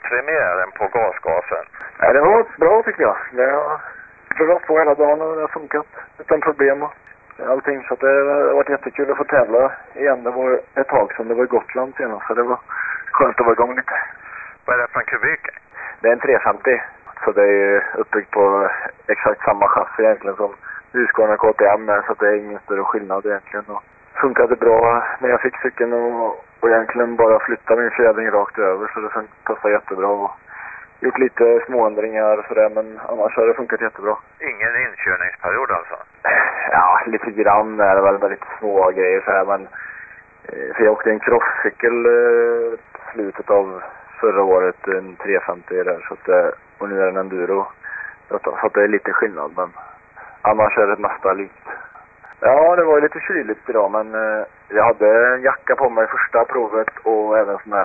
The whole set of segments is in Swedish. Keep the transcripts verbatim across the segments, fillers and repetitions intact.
premiären på gasgasen? Nej, det var bra tycker jag. Det har prövat på hela dagen och det har funkat utan problem och allting. Så det har varit jättekul att få tävla igen. Det var ett tag sedan, det var i Gotland senast, så det var skönt att vara igång lite. Vad är det för en kubik? Det är en trehundrafemtio, så det är uppbyggt på exakt samma chassi egentligen som Husqvarna K T M, så det är ingen större skillnad egentligen. Och funkade bra när jag fick cykeln och, och egentligen bara flytta min fjädring rakt över, så det passade jättebra. Och gjort lite småändringar och sådär, men annars har det funkat jättebra. Ingen inkörningsperiod alltså? Ja, lite grann är det väl med lite små grejer så här, men för jag åkte en crosscykel eh, slutet av förra året, en trehundrafemtio där, så att, eh, och nu är det en enduro. Så att det är lite skillnad, men annars är det mesta likt. Ja, det var lite kyligt idag, men eh, jag hade en jacka på mig första provet och även sån här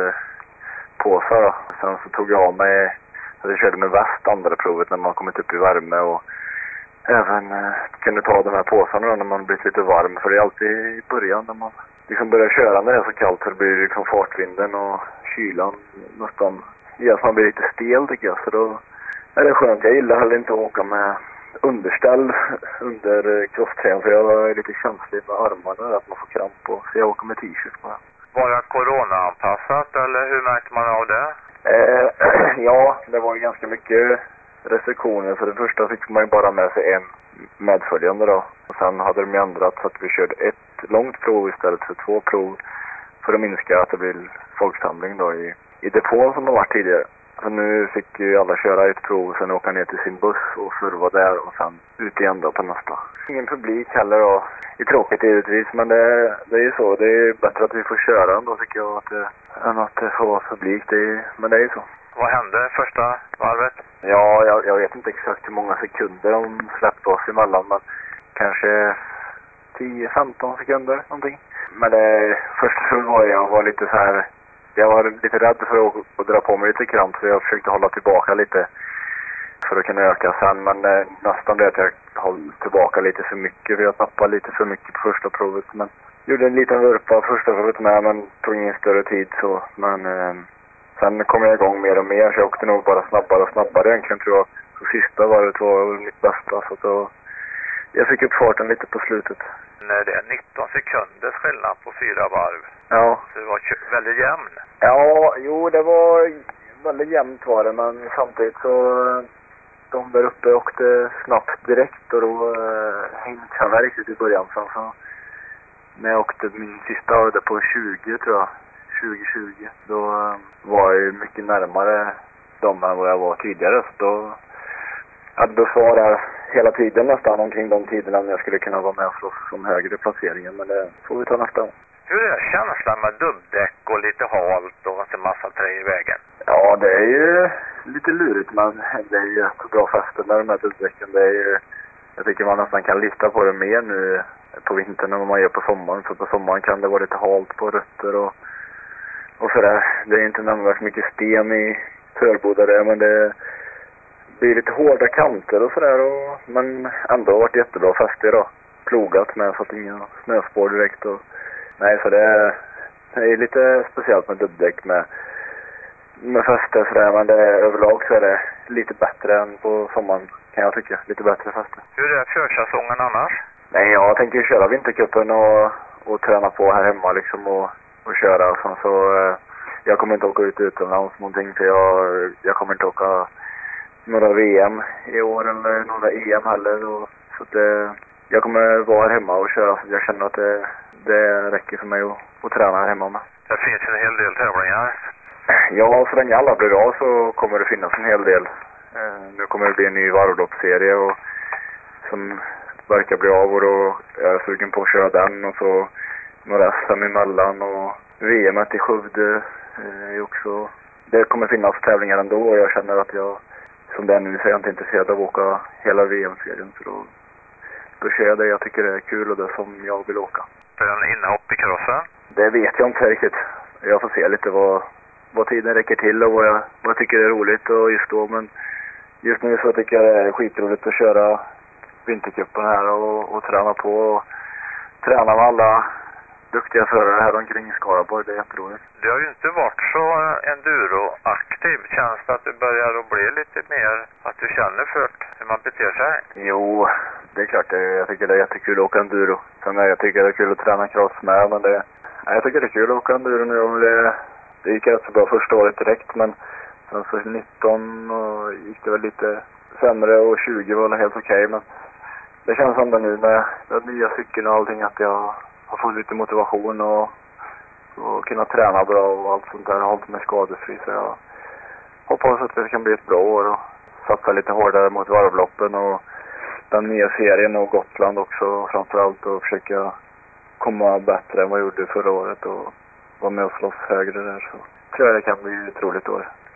handpåsar då. Sen så tog jag av mig, jag körde med väst andra provet när man kommit upp i värme, och även eh, kunde ta de här påsarna då när man blivit lite varm, för det är alltid i början när man liksom börjar köra när det är så kallt, så det blir liksom fartvinden och kylan nästan gör att man blir lite stel tycker jag, så då är det skönt. Jag gillar heller inte att åka med underställ under crossträn, för jag är lite känslig med armarna, att man får kramp, och så jag åker med t-shirt bara. Var det corona-anpassat eller hur märkte man av det? Eh, ja, det var ju ganska mycket restriktioner. För det första fick man ju bara med sig en medföljande då. Och sen hade de ju ändrat så att vi körde ett långt prov istället för två prov, för att minska att det blir folksamling då i, i depån som det var tidigare. Så nu fick ju alla köra ett prov och sen åka ner till sin buss och serva där och sen ut igen då på nästa. Ingen publik heller då. Det är tråkigt givetvis, men det, det är ju så. Det är bättre att vi får köra ändå tycker jag, att det, än att det får vara publik. Det är, men det är ju så. Vad hände första varvet? Ja, jag, jag vet inte exakt hur många sekunder de släppte oss emellan, men kanske tio femton sekunder någonting. Men det första så var jag var lite så här, jag var lite rädd för att, att dra på mig lite kramp, så jag försökte hålla tillbaka lite för att kunna öka sen, men eh, nästan det att jag höll tillbaka lite för mycket, för jag tappade lite för mycket på första provet, men gjorde en liten vurpa första provet med, men tog ingen större tid så, men eh, sen kom jag igång mer och mer, så jag åkte nog bara snabbare och snabbare egentligen tror jag. Så sista varvet var mitt bästa, så då jag fick upp farten lite på slutet. Nej, det är nitton sekunders skillnad på fyra varv. Ja. Så det var väldigt jämn. Ja, jo det var väldigt jämnt var det, men samtidigt så de där uppe åkte snabbt direkt, och då äh, hängde jag med riktigt i början. Så, så när jag åkte min sista öde på tjugo tror jag, tjugo tjugo, då äh, var jag mycket närmare dem än vad jag var tidigare, så då hade jag svar där hela tiden nästan omkring de tiderna när jag skulle kunna vara med och slåss som högre placeringen, men det får vi ta nästa gång. Hur är känslan med dubbdäck och lite halt och en massa trä i vägen? Ja, det är ju lite lurigt, men det är ju ett bra fäste med de här dubbdäcken. Det är ju, jag tycker man nästan kan lita på det mer nu på vintern än vad man gör på sommaren. För på sommaren kan det vara lite halt på rötter och, och sådär. Det är inte nämligen mycket sten i förbodare, men det blir lite hårda kanter och sådär. Och, men ändå har varit jättebra fäste då. Plogat med så att inga snöspår direkt. Och, nej, så det är, det är lite speciellt med dubbdäck med med fäste sådär, men det, överlag så är det lite bättre än på sommaren kan jag tycka, lite bättre fäste. Hur är försäsongen annars? Nej, jag tänker köra vintercupen och, och träna på här hemma liksom och, och köra och så, så eh, jag kommer inte åka ut utomlands någonting, för jag, jag kommer inte åka några V M i år eller några E M heller, och, så att det, jag kommer vara här hemma och köra, så jag känner att det, det räcker för mig att, att träna här hemma med. Det finns en hel del tävlingar. Ja, så länge alla blir av så kommer det finnas en hel del. Eh, nu kommer det bli en ny varvloppsserie och som verkar bli av, och då är jag sugen på att köra den, och så några S M emellan, och V M i Skövde eh, också. Det kommer finnas tävlingar ändå, och jag känner att jag, som det är nu, så är jag inte intresserad av att åka hela V M-serien, så då, då kör jag det jag tycker det är kul och det som jag vill åka. För en inhopp i crossen? Det vet jag inte riktigt. Jag får se lite vad vad tiden räcker till och vad jag, vad jag tycker är roligt och just då, men just nu så tycker jag det är skitroligt att köra vintercupen här och, och träna på och träna med alla duktiga förare här omkring Skaraborg. Det är jätteroligt. Du har ju inte varit så enduro-aktiv. Känns det att du börjar att bli lite mer, att du känner för hur man beter sig? Jo, det är klart. Det, jag tycker det är jättekul att åka enduro. Sen jag tycker det är kul att träna cross med, men det, jag tycker det är kul att åka enduro nu. Och det, det gick rätt så bra första året direkt, men sen så nitton och gick det väl lite sämre och tjugo var det helt okej. Okay, men det känns som det nu med den nya cykeln och allting att jag har fått lite motivation och, och kunna träna bra och allt sånt där. Jag har hållit mig skadefri, så jag hoppas att det kan bli ett bra år och satsa lite hårdare mot varvloppen och den nya serien och Gotland också framförallt, och försöka komma bättre än vad jag gjorde förra året och vara med och slåss högre där, så tror jag det kan bli ett roligt år.